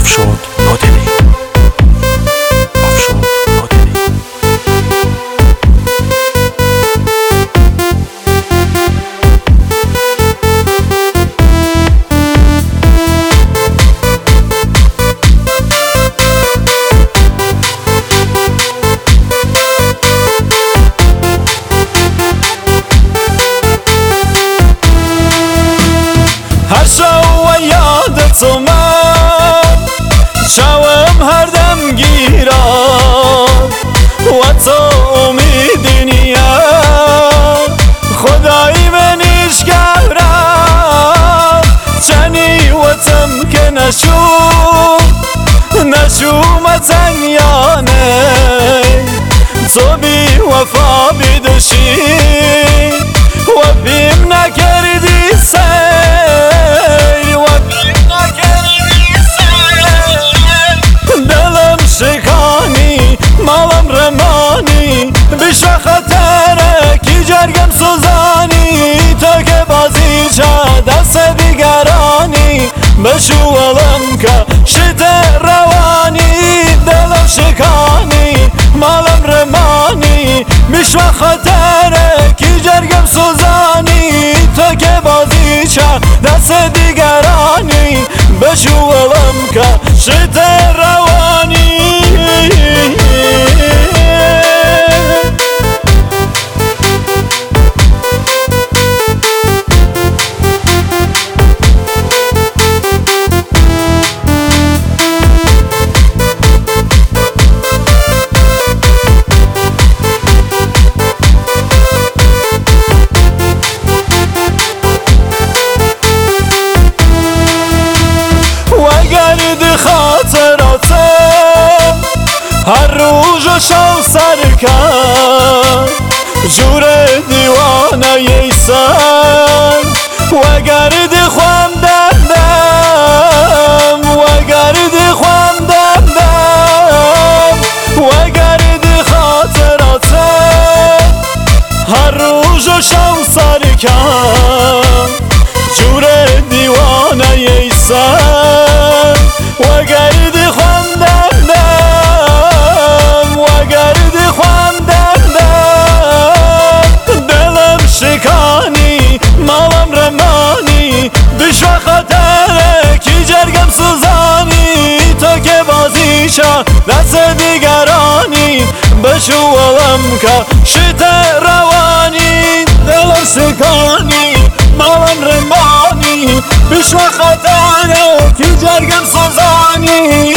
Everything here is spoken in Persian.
افشاد نادری افشاد نادری هر شو یادت اومد شوم هر دم گیرم و تو امیدی نیا خدایی منیش گرم چنی و تم که نشوم تنیانه تو بی وفا بیدشی و بیم نکردی سیر و بیم نکردی سیر دلم شکانی مالم رمانی بیشا خطره کی جرگم سوزانی تو که بازی چه دست دیگرانی بشوالم که شت روانی دلم شکانی مالم رمانی بیشا خطره کی جرگم سوزانی تو که بازی چه دست دیگرانی بشوالم که شت روانی خاطراتم هر روز و شو سرکن جور دیوانه یی سر و گرد خوام دردم و گرد خوام دردم و گرد خاطراتم هر روز و شو سرکن جور دیوانه یی سر و گرد خوام دردم و گرد خوام دردم دلم شکانی مالم رمانی بیشا خطره کی جرگم سوزانی تو که بازی چه دست دیگرانی بشوالم که شت روانی دلم شکانی مالم رمانی بیشا خطره کی جرگم سوزانی